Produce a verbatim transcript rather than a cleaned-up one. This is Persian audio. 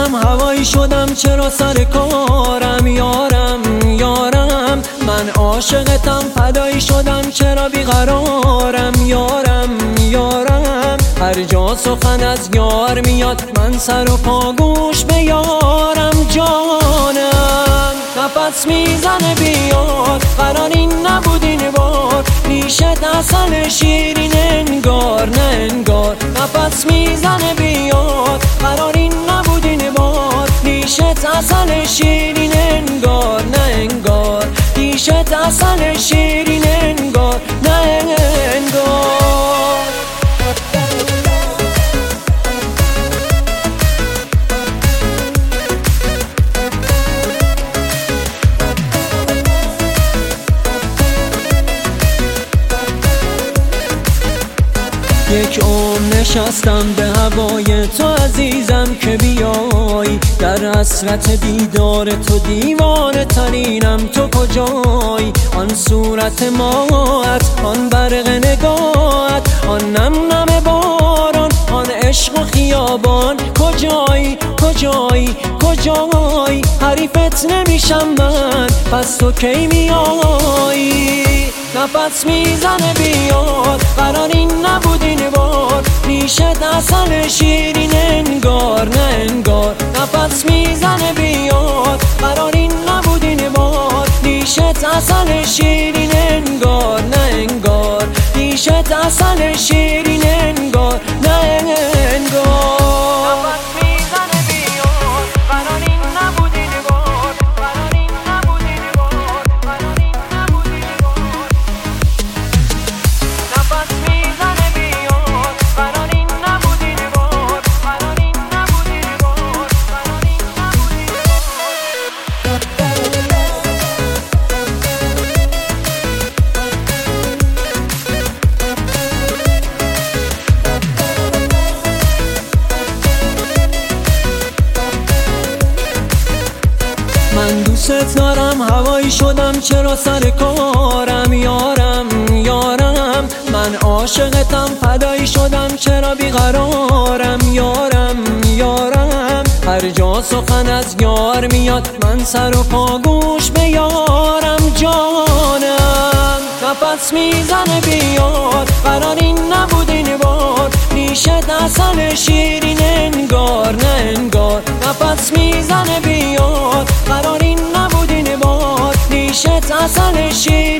دارم هوایی شدم چرا سر کارم یارم یارم من عاشقتم فدایی شدم چرا بیقرارم یارم یارم هر جا سخن از یار میاد من سر و پا گوش به یارم جانم نفس میزنه بیاد قرار این نبود این بار ریشت اصل شیرین انگار نه انگار نفس میزنه بیاد قرار این نبود این بار ریشت اصل شیرین انگار نه انگار ریشت اصل شیرین انگار نه انگار یک عمر نشستم به هوای تو عزیزم که بیایی در حسرت دیدار تو دیوانه ترینم تو کجایی آن صورت ماهت آن برق نگاهت آن نم نم باران آن عشق و خیابان کجایی کجایی کجایی حریفت نمیشم من پس تو کی میایی نفس میزنه بیاد قرار این نبود این بار ریشت اصل شیرین انگار نه انگار نفس میزنه بیاد قرار این نبود این بار ریشت اصل شیرین انگار نه انگار ریشت اصل شیرین انگار نه انگار من دوست دارم هوایی شدم چرا سر کارم یارم یارم من عاشقتم فدایی شدم چرا بیقرارم یارم یارم هر جا سخن از یار میاد من سر و پا گوش به یارم جانم نفس میزنه بیاد قرار این نبود این بار ریشت اصل شیرین انگار نه انگار نفس میزنه بیاد قرار این نبود این بار ریشت اصل شیرین